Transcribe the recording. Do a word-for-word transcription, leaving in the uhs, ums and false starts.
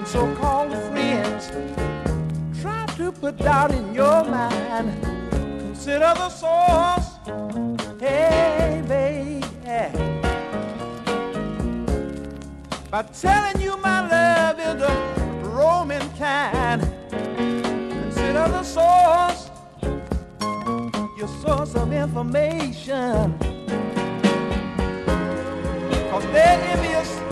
so-called friends try to put doubt in your mind. Consider the source. Hey, baby, by telling you my love is the Roman kind. Consider the source, your source of information. Cause they're envious